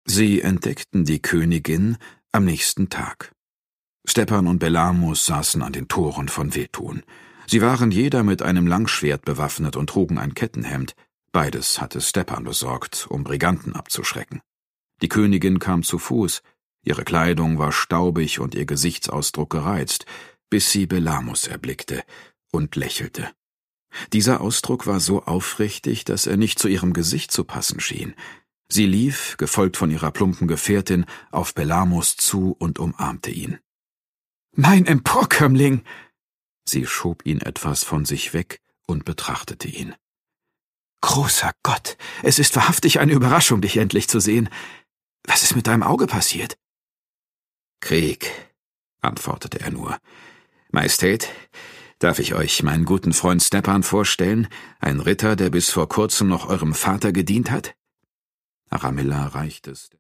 Sie entdeckten die Königin am nächsten Tag. Stepan und Belamos saßen an den Toren von Vetun. Sie waren jeder mit einem Langschwert bewaffnet und trugen ein Kettenhemd. Beides hatte Stepan besorgt, um Briganten abzuschrecken. Die Königin kam zu Fuß. Ihre Kleidung war staubig und ihr Gesichtsausdruck gereizt, bis sie Belamos erblickte und lächelte. Dieser Ausdruck war so aufrichtig, dass er nicht zu ihrem Gesicht zu passen schien. Sie lief, gefolgt von ihrer plumpen Gefährtin, auf Belamos zu und umarmte ihn. »Mein Emporkömmling!« Sie schob ihn etwas von sich weg und betrachtete ihn. »Großer Gott, es ist wahrhaftig eine Überraschung, dich endlich zu sehen. Was ist mit deinem Auge passiert?« »Krieg«, antwortete er nur. »Majestät, darf ich euch meinen guten Freund Stepan vorstellen, ein Ritter, der bis vor kurzem noch eurem Vater gedient hat?« Aramilla reichte es